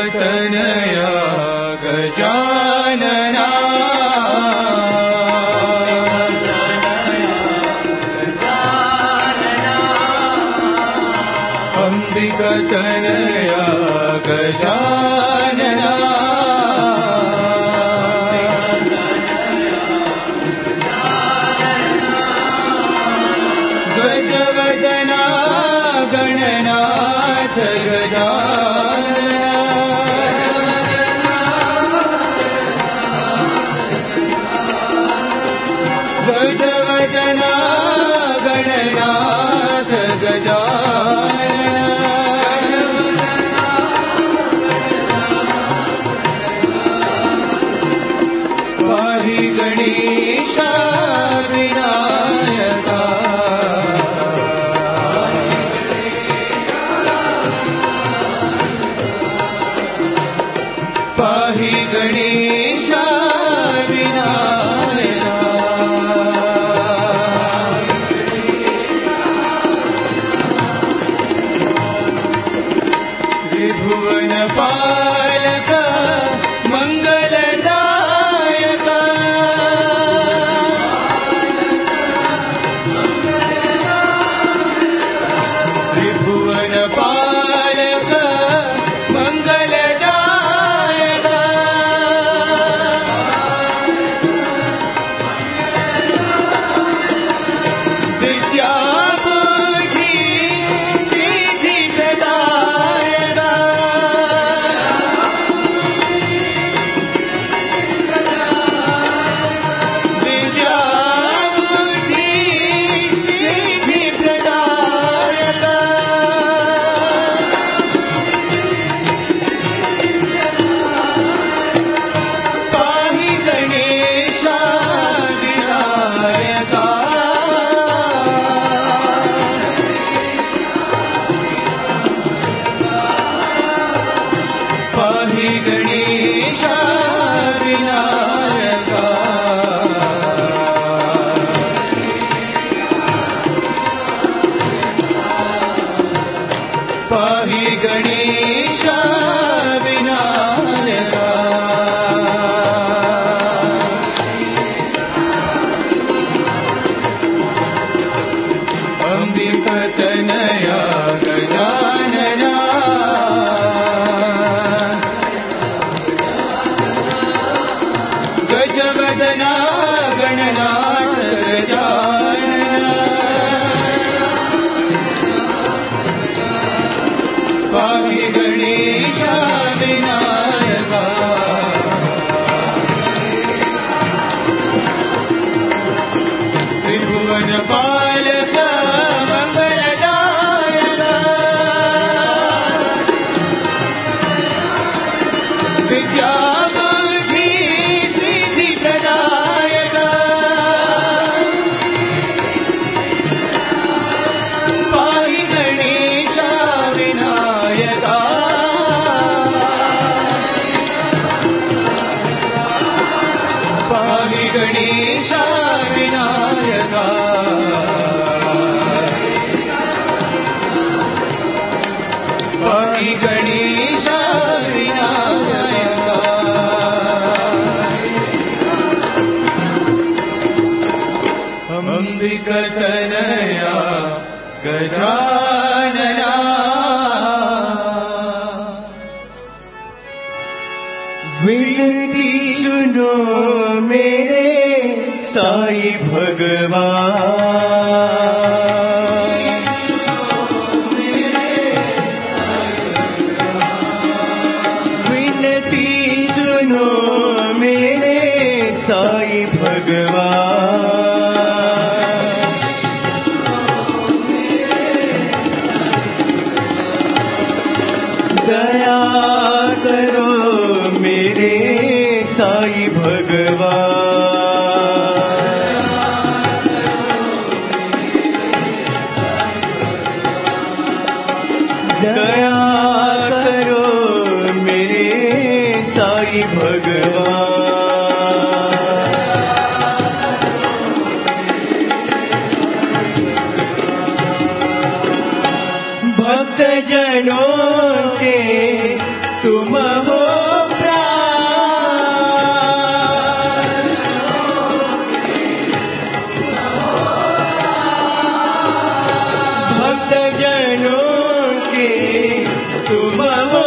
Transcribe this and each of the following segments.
तनया गजानना अंबिका तनया गजानना गजवदना गणनाथ गजानना गजवदना गणनाथ गजानना पाहि गणेशा विनायका पाहि गणेशा विनायका त्रिभुवन पालक मंगलदायक त्रिभुवन पालक मंगलदायक विद्या बुद्धि सिद्धि प्रदायक विद्या बुद्धि सिद्धि प्रदायक पाहि गणेशा विनायका पाहि गणेशा विनायका पाहि गणेशा विनायका अंबिका तनया गजानना गजवदना गणनाथ गजानना पाहि गणेशा विनायका त्रिभुवन पालक मंगलदायक विद्या बुद्धि सिद्धि प्रदायक पाहि गणेशा विनायका पाहि गणेशा विनायका पाहि गणेशा विनायका अंबिका तनया गजानना विनती सुनो मेरे साईं भगवान विनती सुनो मेरे साईं भगवान दया करो मेरे साईं भगवान दया करो मेरे साईं भगवान भक्त जनों के तुम हो प्राण। भक्त जनों के तुम हो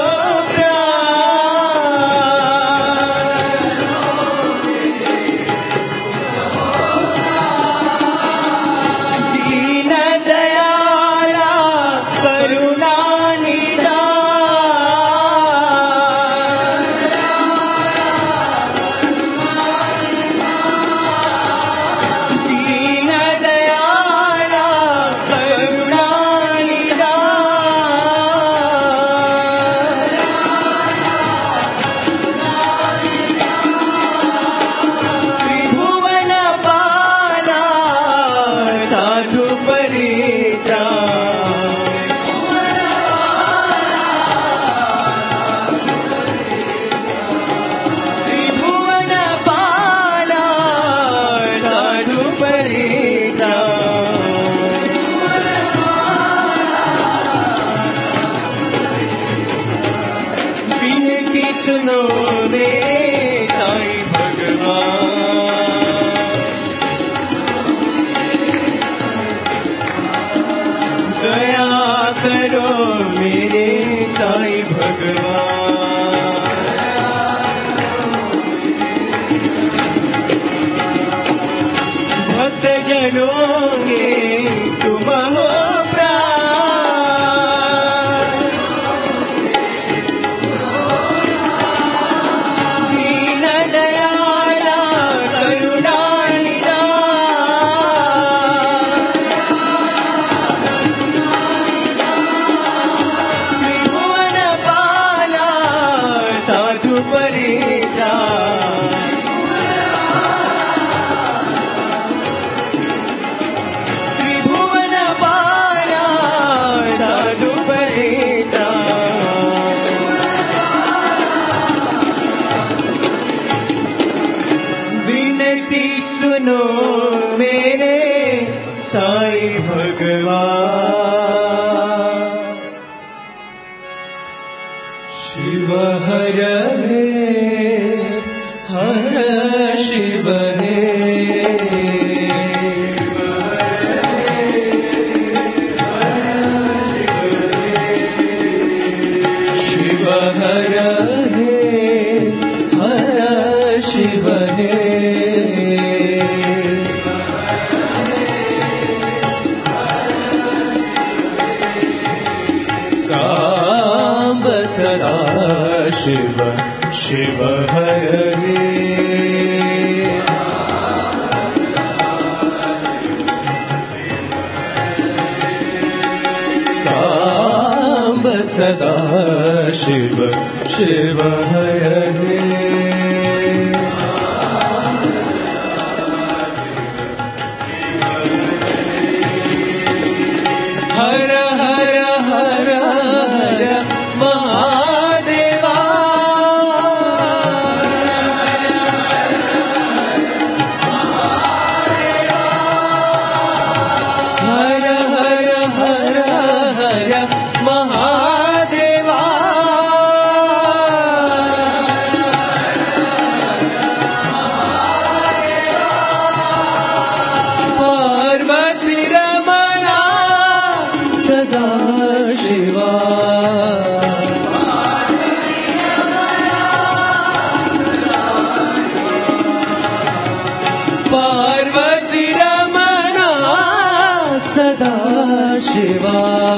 शिव शिव हरे सांब सदा शिव शिव हरे हर हर हर हर महादेवा हर हर हर हर महादेवा पार्वती रमणा सदा शिवा पार्वती रमणा सदा शिवा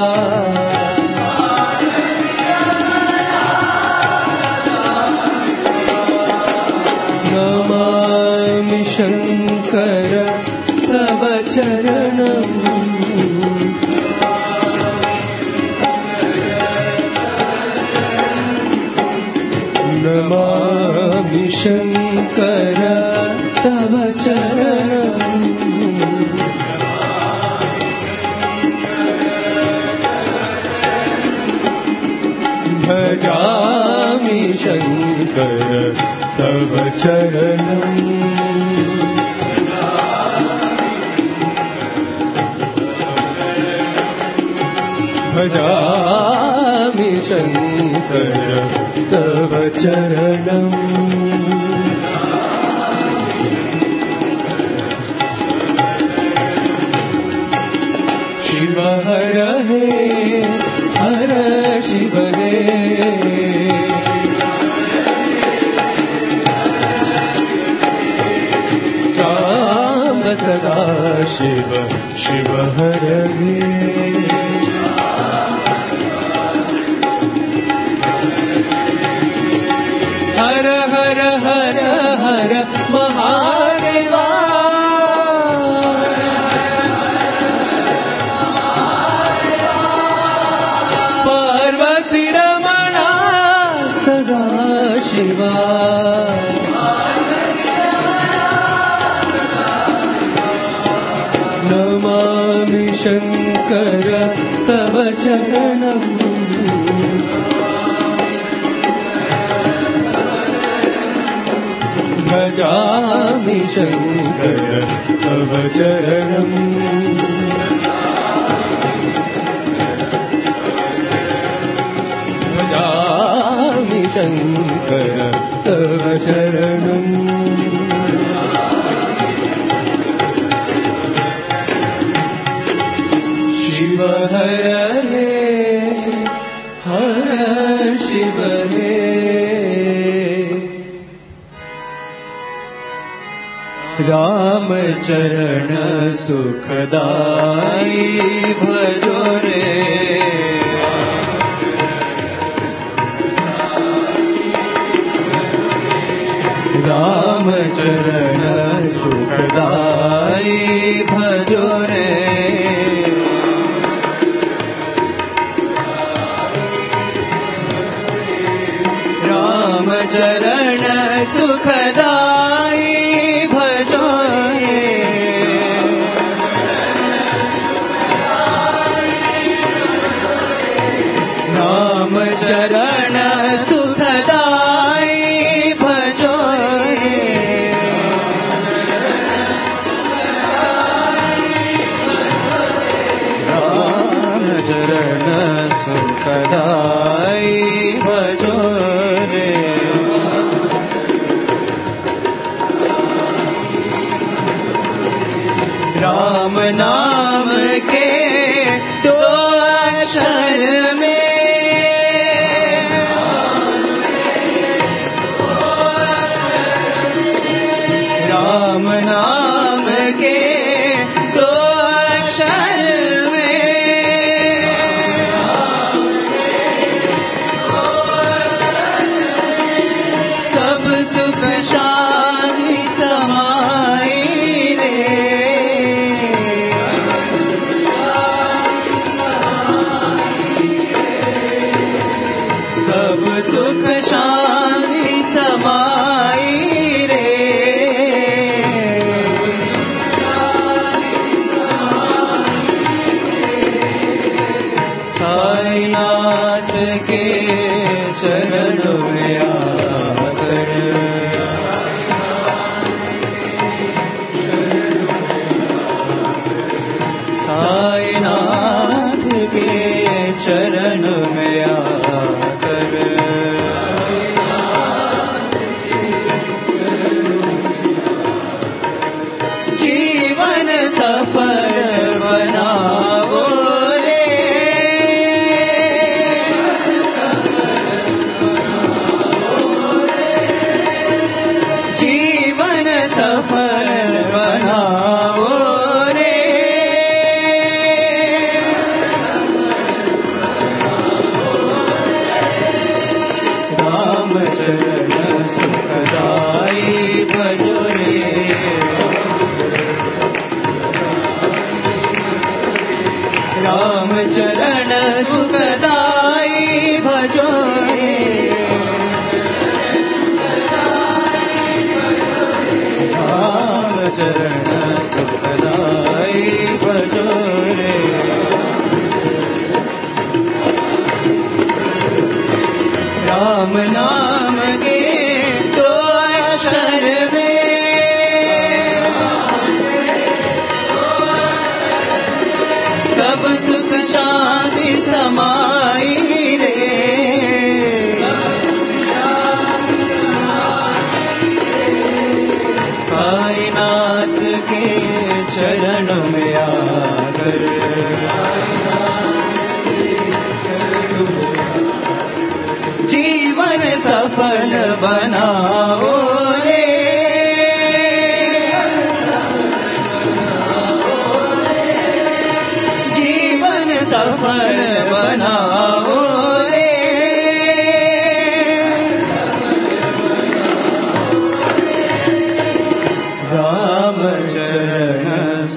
नमामि शंकर तव चरणम् नमामि शंकर तव चरणम् भजामि शंकर तव चरणम् भजामि शंकर चरणम् शिव हर हे हर शिव हे साम्ब सदा शिव शिव हर हे हर हर हर हर महादेवा पार्वती रमणा सदा शिवा नमामि शंकर तव चरणम् भजामि शंकर तव चरणम् भजामि शंकर तव चरणम् शिव हर हे हर शिव हे राम चरण सुखदाई भजो रे राम चरण सुखदाई भजो रे राम चरण सुखदाई भजो रे राम चरण सुखदाई भजो रे राम चरण सुखदाई भजो रे राम नाम के दो अक्षर में राम नाम के दो अक्षर में सब सुख शांति समाई रे सब सुख शांति समाई रे साईनाथ के चरण में आकर साईनाथ के चरण में आकर जीवन सफल बनाओ रे जीवन सफल बनाओ रे राम चरण सुखदाई भजो रे राम चरण सुखदाई भजो रे राम चरण सुखदाई भजो रे राम नाम के दो अक्षर में सब सुख शांति समाई रे सफल बनाओ रे, जीवन सफल बनाओ रे, राम चरण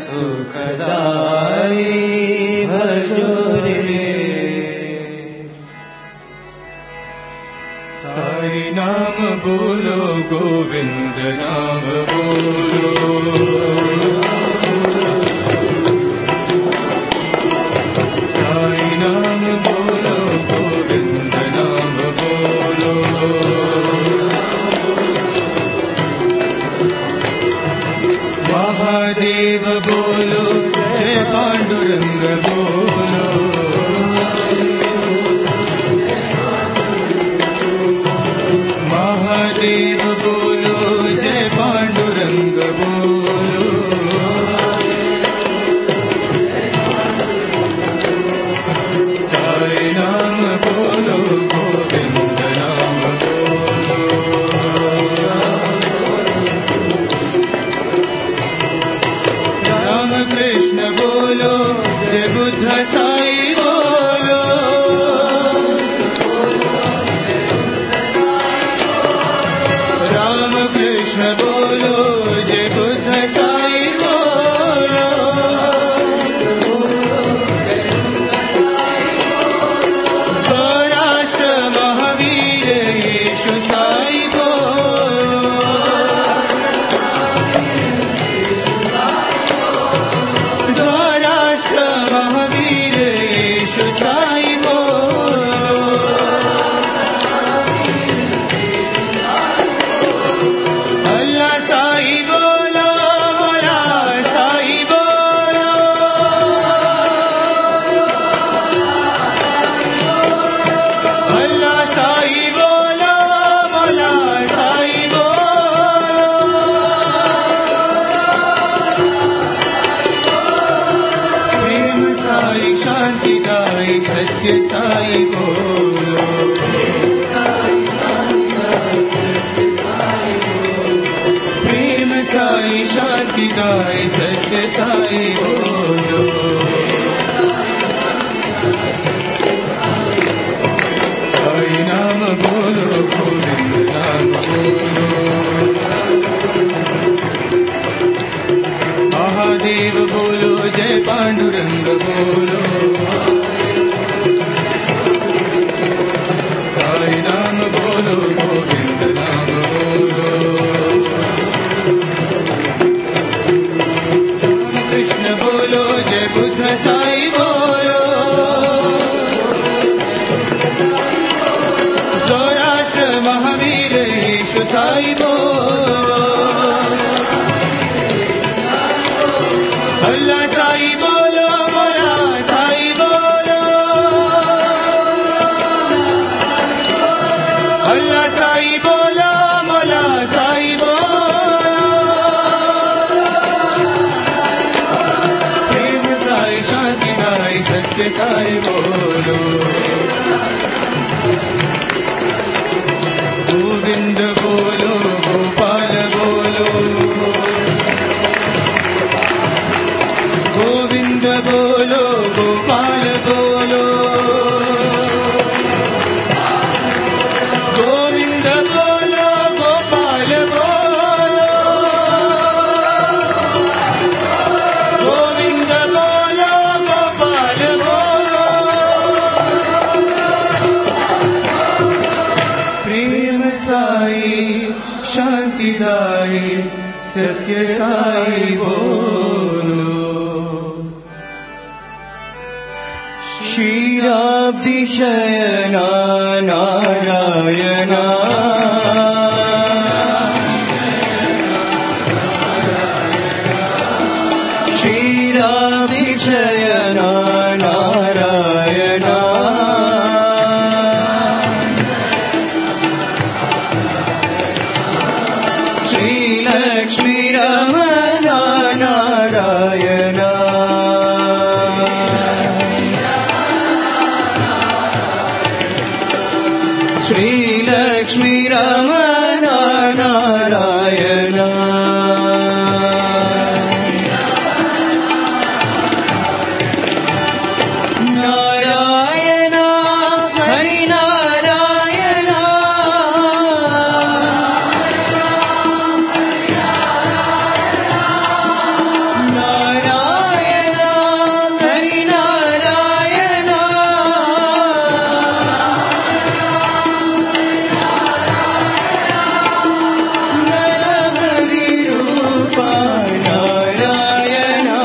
सुखदाई भजो रे। साई नाम बोलो गोविंद नाम बोलो, साई नाम बोलो गोविंद नाम बोलो, महादेव बोलो जय पांडुरंग बोलो, महादेव बोलो जय पांडुरंग बोलो, साई नाम बोलो गोविंद नाम बोलो, राम कृष्ण बोलो जय बुद्ध साई बोलो, राम कृष्ण बोलो जय बुद्ध साई बोलो, सौराष्ट्र महावीर यीशु साई बोलो, सौराष्ट्र महावीर यीशु साई बोलो, अल्लाह साई बोलो, मौला साई बोलो, अल्लाह साई बोलो, मौला साई बोलो, प्रेम साई शांति दाई सत्य साई बोलो, प्रेम साई शांति दाई सत्य साई बोलो, साई नाम बोलो गोविंद नाम बोलो, महादेव बोलो जय पांडुरंग बोलो, साई नाम बोलो गोविंद नाम बोलो, कृष्ण बोलो जय बुद्ध साई बोलो, सौराष्ट्र महावीर यीशु साई बोलो, अल्लाह साई बोलो, मौला साई बोलो, अल्लाह साई बोलो, मौला साई बोलो, प्रेम साई शांति दाई सत्य साई बोलो, गोविंद बोलो गोपाल बोलो, गोविंद बोलो गोपाल बोलो, गोविंद बोलो गोपाल बोलो, गोविंद बोलो गोपाल बोलो, प्रेम साई शांति दाई सत्य साई बोलो, क्षीराब्धि शयना नारायणा, क्षीराब्धि शयना नारायणा, श्रीलक्ष्मी रमणा नारायणा, श्रीलक्ष्मी लक्ष्मी रमण नारायण नारायण हरि नारायण नारायण हरि नारायण नरहरि रूप नारायण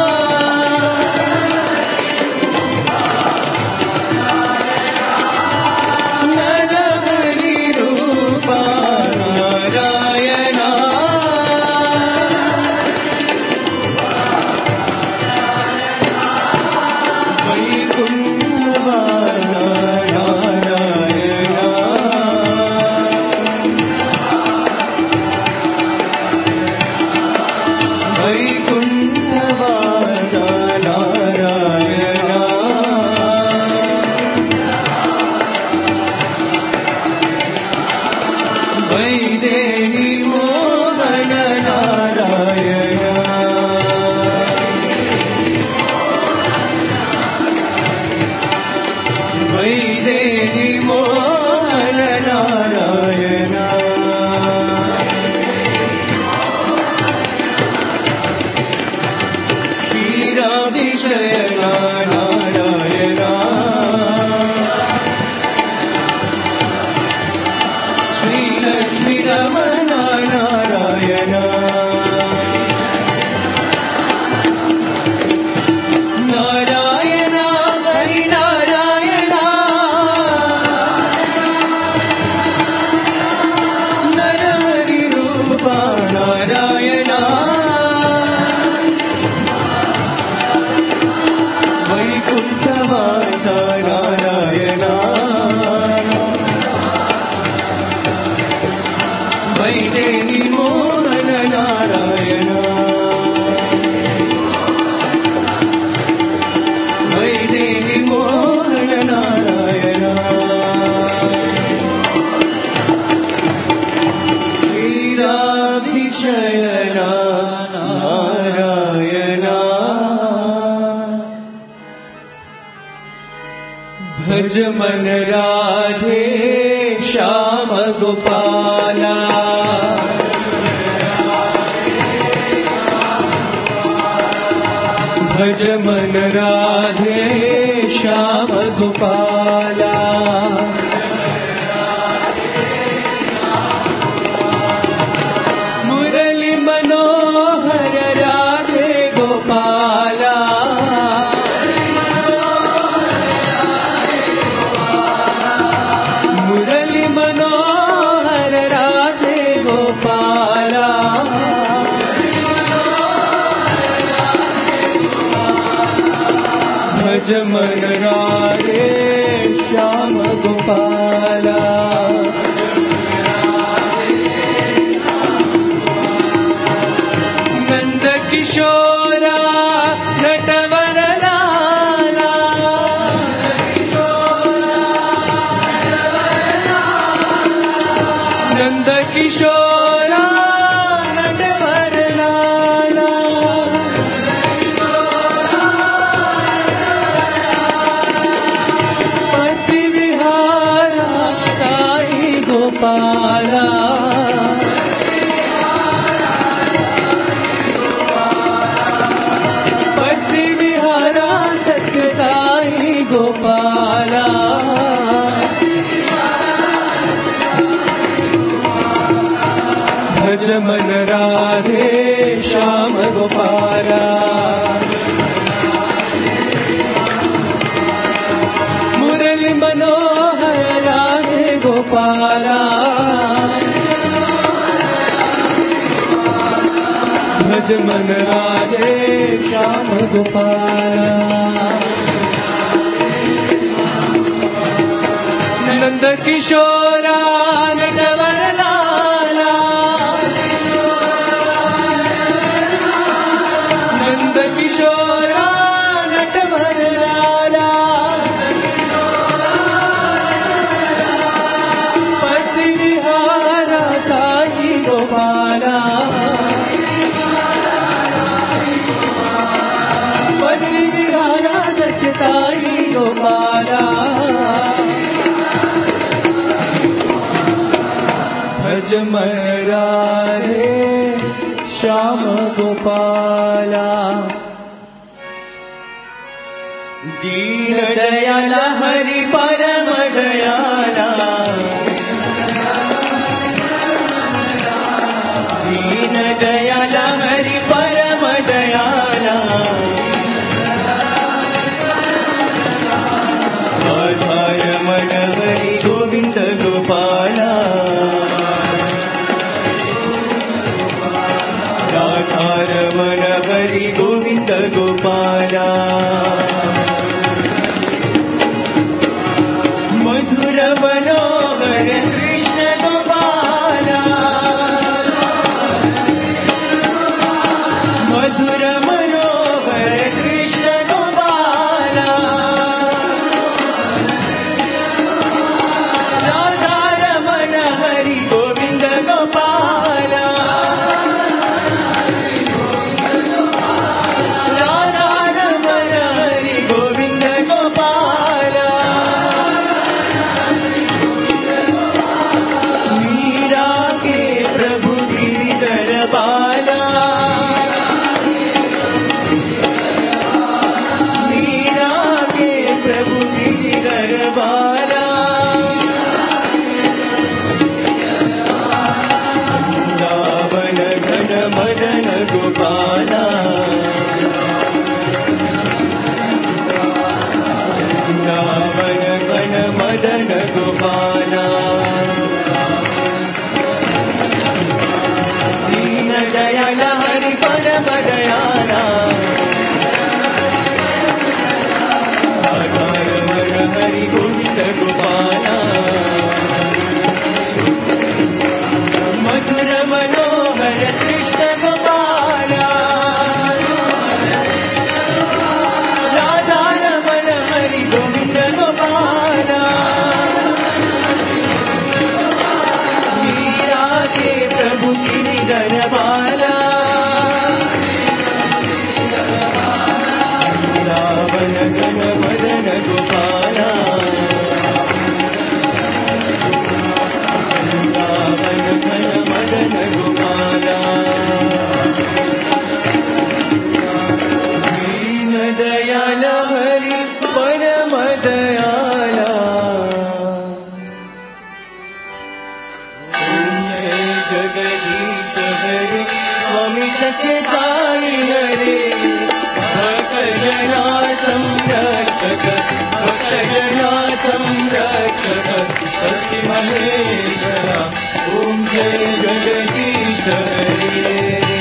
नरहरि रूप नारायण वैकुण्ठवास नारायण वैकुण्ठवास नारायण वैदेही मोहन नारायण वैदेही मोहन नारायण क्षीराभिषयन नारायण श्रीलक्ष्मी रमण नारायण नारायण हरि नारायण नरहरि रूप नारायण वैकुण्ठवास नारायण वैदेही मोहन नारायण वैदेही मोहन नारायण क्षीराभिषयन नारायण भज मन राधे श्याम गोपाला भज मन राधे श्याम गोपाला मुरली मनोहर राधे गोपाला मुरली मनोहर राधे गोपाला भज मन राधे श्याम गोपाला नंद किशोरा नटवर लाला नंद किशोरा नटवर लाला पति विहारा साई गोपाला पति विहारा सत्य साई गोपाला भज मन राधे श्याम गोपाला मुरली मनोहर राधे गोपाला भज मन राधे श्याम गोपाला नंद किशोरा नटवर लाला नंद किशोरा नटवर लाला पति मरारे श्याम गोपाला दीन दयाला हरि परम दयाला दीन दयाला हरि परम दयाला आधार मन हरि गोविंद गोपाला आधार मन हरि गोविंद गोपाला मधुर मनोहर कृष्ण गोपाला मधुर मनोहर कृष्ण गोपाला राधा रमण हरि गोविंद गोपाला राधा रमण हरि गोविंद गोपाला मीरा के प्रभु गिरिधर बाला मीरा के प्रभु गिरिधर बाला रावण घन मदन गोपाला रावण घन मदन गोपाला दीन दयाल हरि परम दयाला आधार मन हरि गोविंद गोपाला मधुर मनोहर कृष्ण गोपाला राधा रमण हरि गोविंद गोपाला मीरा के प्रभु गिरिधर बाला रावण घन मदन गोपाला रावण घन मदन गोपाला दीन दयाल हरि परम दयाला जगदीश हरे स्वामी सत्यसाई हरे भक्तजना संरक्षक भक्तजना संरक्षक सत्य महेश्वरा ओम जय जगदीश हरे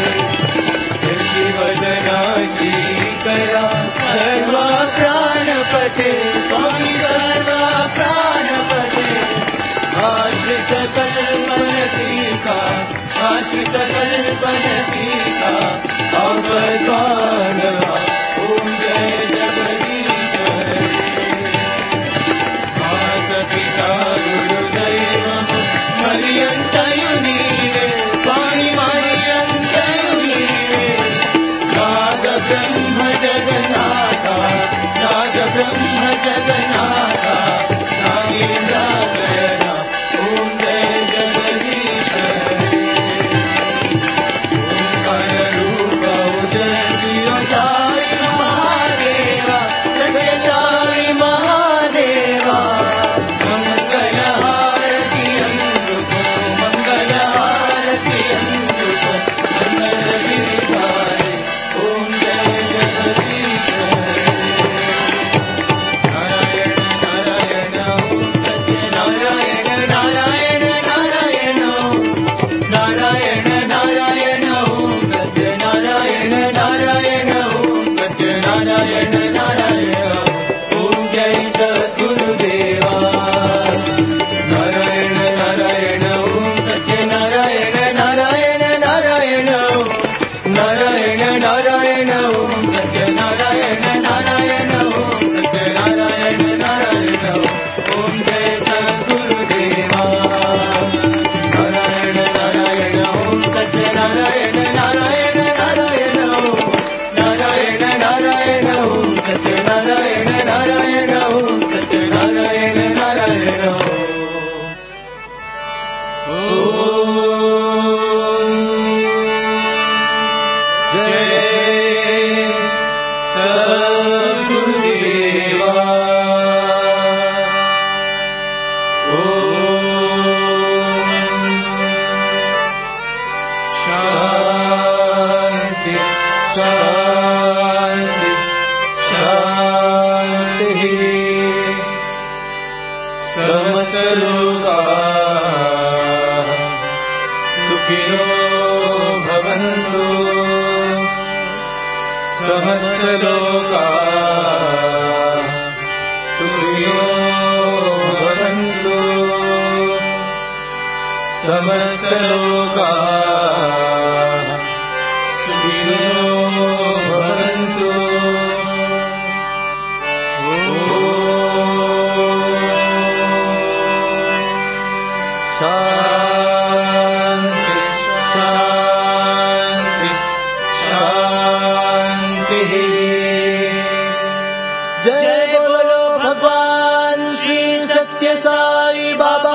शिवदना श्रीकरा सर्वा प्राणपते स्वामी सर्वा प्राणपते आश्रित कल्पन टीका आश्रित कल्पन टीका अवतारवा ओम जय जगदीश हरे माता पिता गुरुदैव मरियंतयु नीरे स्वामी मरियंतयु नीरे नाद ब्रह्म जगन्नाथा नाद ब्रह्म जगन्नाथा नागेन्द्राशयना ओम जय जगदीश हरे ओंकार रूप उदय शिव लोकाः सुखिनो भवन्तु समस्त लोकाः सुखिनो भवन्तु समस्त लोकाः सुखिनो भवन्तु शान्ति शान्ति शान्तिः। जय बोलो भगवान श्री सत्य साई बाबा